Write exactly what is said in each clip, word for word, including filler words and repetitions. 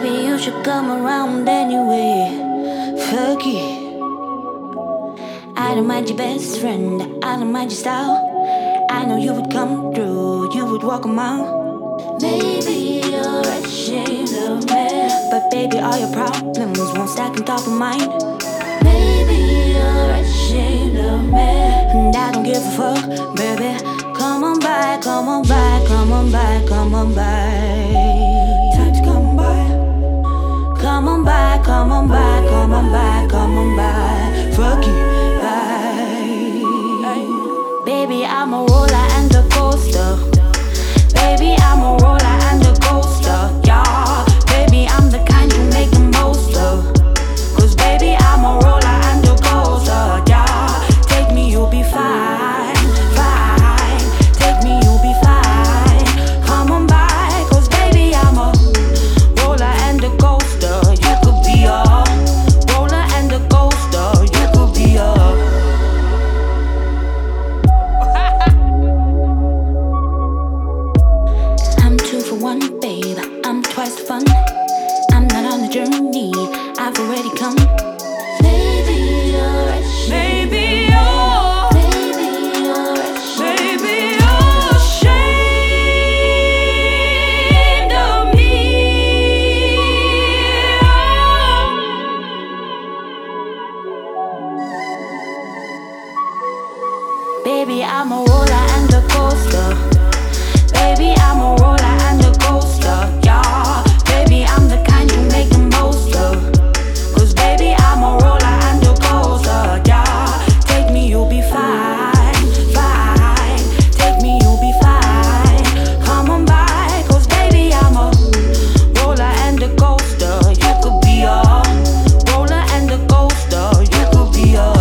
you should come around anyway. Fuck it. I don't mind your best friend, I don't mind your style. I know you would come through, you would walk a mile. Maybe you're ashamed of me, but baby, all your problems won't stack on top of mine. Maybe you're ashamed of me, and I don't give a fuck, baby. Come on by, come on by, come on by, come on by. Time to come by. Come on by, come on by, come on by, come on by. Fuck you, bye. Baby, I'm a roller and a coaster. Baby, I'm a roller and a coaster, yeah. Baby, I'm the kind you make the most of. Cause baby, I'm a roller and a coaster, yeah. Take me, you'll be fine, fine. Take me, you'll be fine. Come on by, cause baby, I'm a roller and a coaster. You could be a roller and a coaster. You could be a I'm two for one, babe. I'm twice the fun. I'm not on the journey, I've already come. Maybe you're ashamed. Maybe you're Maybe you're ashamed. Maybe you're ashamed of me. Baby, I'm a roller and a coaster. Baby, I'm a roller and a coaster, yeah. Baby, I'm the kind you make the most of. Cause baby, I'm a roller and a coaster, yeah. Take me, you'll be fine, fine. Take me, you'll be fine. Come on by, cause baby, I'm a roller and a coaster. You could be a roller and a coaster. You could be a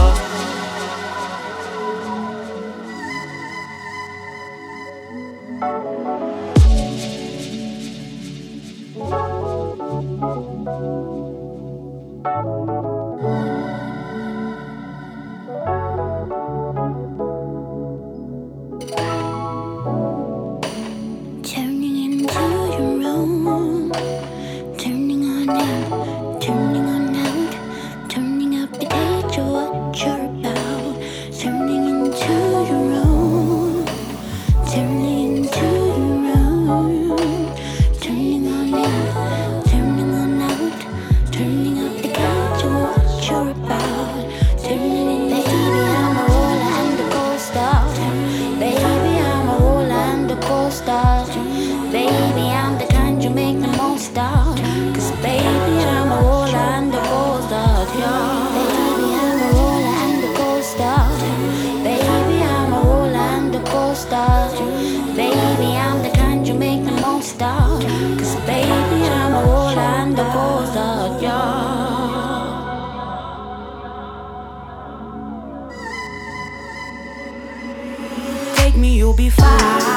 turning into your own, turning on in, turning on out, turning up the page of what you're about, turning into your own, turning into your own, turning on in, turning on out, turning up the page of what you're about, turning in. Baby, I'm a roller and a coaster. Baby, I'm a roller and a coaster. Baby, I'm the kind you make the most of. Cause baby, I'm a roller and a coaster, yeah. Baby, I'm a roller and a coaster. Baby, I'm a roller and a coaster. Baby, I'm the kind you make the most of. Cause baby, I'm a roller and a coaster, yeah. Take me, you'll be fine.